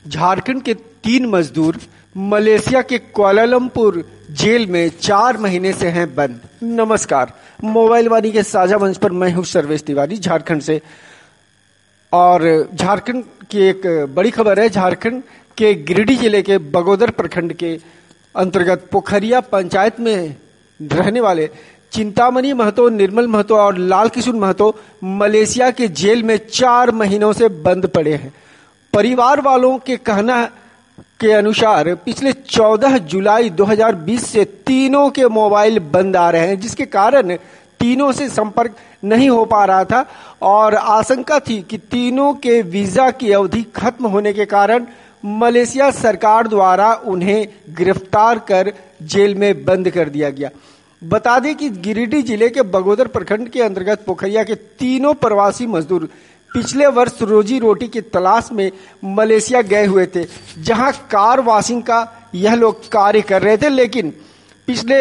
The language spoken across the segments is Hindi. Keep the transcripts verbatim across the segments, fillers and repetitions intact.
झारखंड के तीन मजदूर मलेशिया के कुआलालंपुर जेल में चार महीने से हैं बंद। नमस्कार, मोबाइल वाणी के साझा मंच पर मैं हूं सर्वेश तिवारी झारखंड से। और झारखंड की एक बड़ी खबर है। झारखंड के गिरिडीह जिले के बगोदर प्रखंड के अंतर्गत पोखरिया पंचायत में रहने वाले चिंतामणि महतो, निर्मल महतो और लाल किशुन महतो मलेशिया के जेल में चार महीनों से बंद पड़े हैं। परिवार वालों के कहना के अनुसार पिछले चौदह जुलाई दो हज़ार बीस से तीनों के मोबाइल बंद आ रहे हैं, जिसके कारण तीनों से संपर्क नहीं हो पा रहा था और आशंका थी कि तीनों के वीजा की अवधि खत्म होने के कारण मलेशिया सरकार द्वारा उन्हें गिरफ्तार कर जेल में बंद कर दिया गया। बता दें कि गिरिडीह जिले के बगोदर प्रखंड के अंतर्गत पोखरिया के तीनों प्रवासी मजदूर पिछले वर्ष रोजी रोटी की तलाश में मलेशिया गए हुए थे, जहां कार वॉशिंग का यह लोग कार्य कर रहे थे। लेकिन पिछले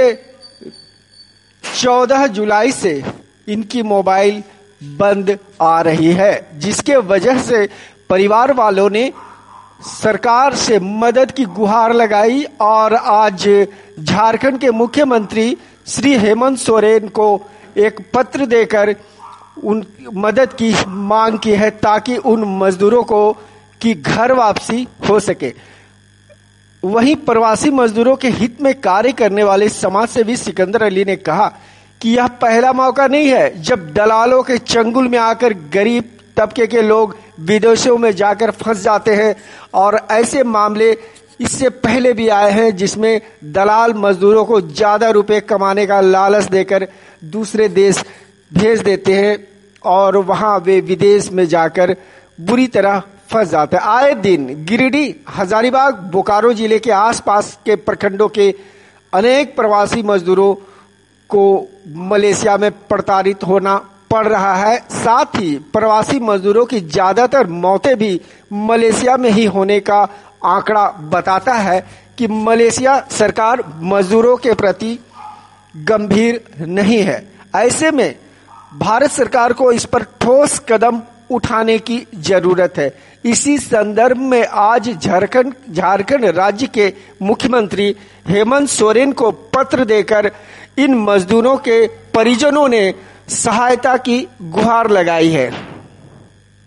चौदह जुलाई से इनकी मोबाइल बंद आ रही है, जिसके वजह से परिवार वालों ने सरकार से मदद की गुहार लगाई और आज झारखंड के मुख्यमंत्री श्री हेमंत सोरेन को एक पत्र देकर उन मदद की मांग की है, ताकि उन मजदूरों को की घर वापसी हो सके। वहीं प्रवासी मजदूरों के हित में कार्य करने वाले समाज सेवी सिकंदर अली ने कहा कि यह पहला मौका नहीं है जब दलालों के चंगुल में आकर गरीब तबके के लोग विदेशों में जाकर फंस जाते हैं, और ऐसे मामले इससे पहले भी आए हैं जिसमें दलाल मजदूरों को ज्यादा रुपए कमाने का लालच देकर दूसरे देश भेज देते हैं और वहां वे विदेश में जाकर बुरी तरह फंस जाते हैं। आए दिन गिरिडीह, हजारीबाग, बोकारो जिले के आसपास के प्रखंडों के अनेक प्रवासी मजदूरों को मलेशिया में प्रताड़ित होना पड़ रहा है। साथ ही प्रवासी मजदूरों की ज्यादातर मौतें भी मलेशिया में ही होने का आंकड़ा बताता है कि मलेशिया सरकार मजदूरों के प्रति गंभीर नहीं है। ऐसे में भारत सरकार को इस पर ठोस कदम उठाने की जरूरत है। इसी संदर्भ में आज झारखंड झारखंड राज्य के मुख्यमंत्री हेमंत सोरेन को पत्र देकर इन मजदूरों के परिजनों ने सहायता की गुहार लगाई है।